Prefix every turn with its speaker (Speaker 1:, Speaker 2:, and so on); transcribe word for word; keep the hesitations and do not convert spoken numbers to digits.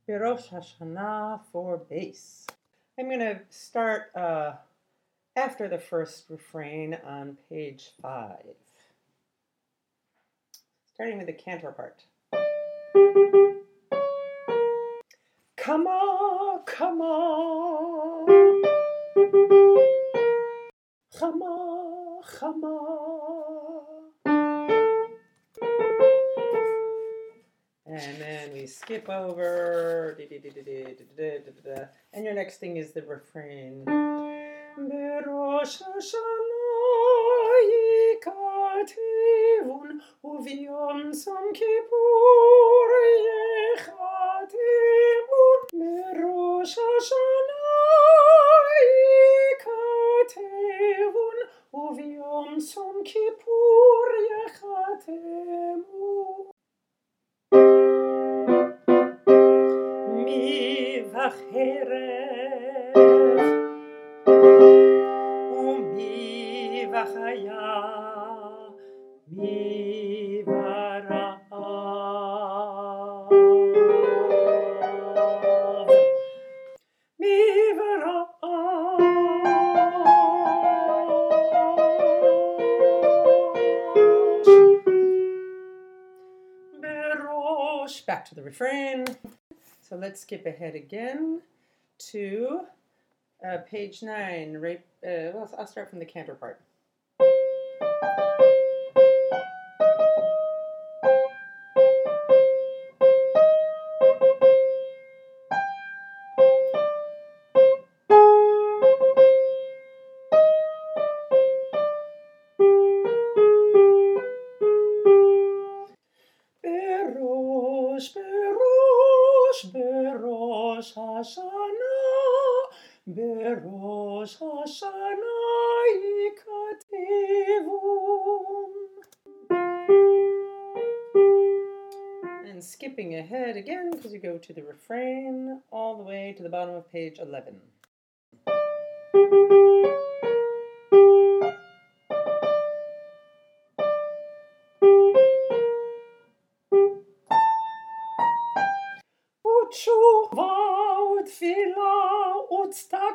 Speaker 1: Rosh Hashanah for bass. I'm going to start uh, after the first refrain on page five. Starting with the cantor part. Come on, come on. Chama, chama. And then we skip over. And your next thing is the refrain. Berosh Hashanah yikativun uviyom som kippur yechativun. Berosh Hashanah yikativun uviyom som kippur yechativun. Mi vacherev umi vachaya mi varav mi varav berosh. Back to the refrain. So let's skip ahead again to uh, page nine. Right, uh, well, I'll start from the cantor part. Berosh, berosh, berosh Hashanah, berosh Hashanah yikativun. And skipping ahead again because you go to the refrain all the way to the bottom of page eleven. Utshuva utfila utsta